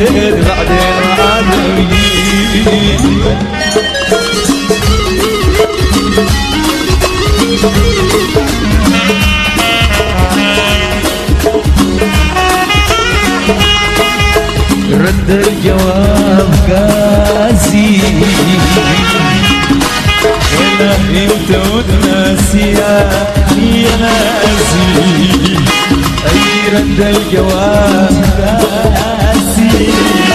بعدين ما رد الجواب قاسي ولا انت وناسيا يا ناسي اي رد الجواب قاسي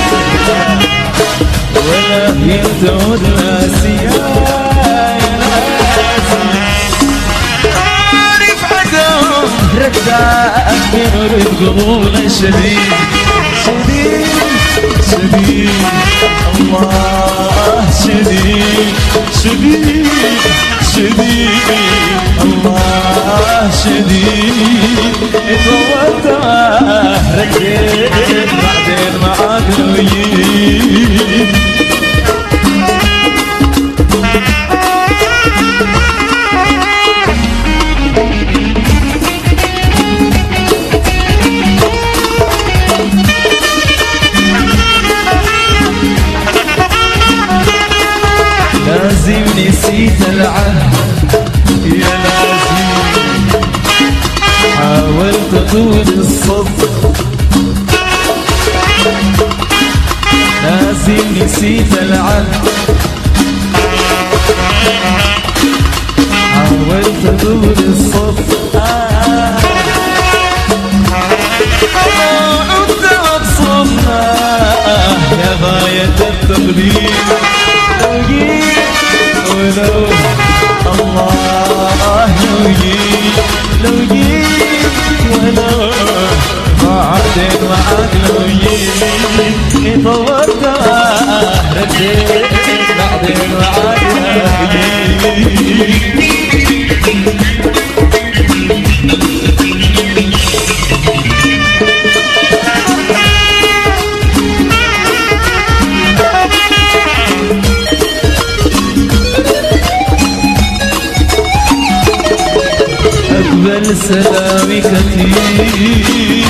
ولا انت وناسيا يا ناسي عارف عدم رداك من القبول شديد شديد شديد الله شديد شديد شديد الله شديد اتطورت رديت بعدين ما عاد لويت لازم نسيت العهد يا لازم حاولت اطول الصبر لازم نسيت العهد حاولت اطول الصبر انت مقصودنا يا غاية التقدير ولو الله لو جيت ولو بعدين معاك لو جيت طورت رديت بعدين معاك لو جيت أقبل سلامي كثير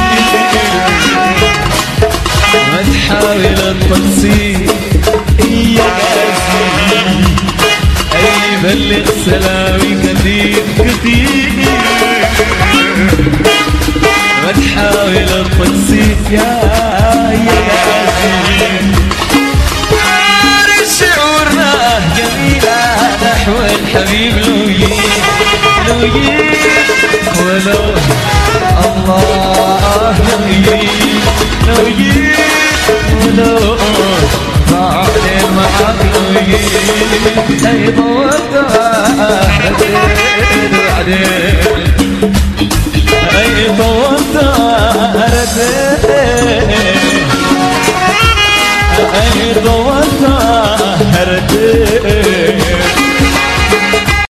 ما تحاول التقصير يا قاسي أي بلغ سلامي كثير كثير ما تحاول التقصير يا قاسي عارف شعورنا جميلة نحو الحبيب لو جيت ولو الله لو جيت ولو بعدين معاك لو جيت اي طولت رديت بعدين اي طولت رديت اي طولت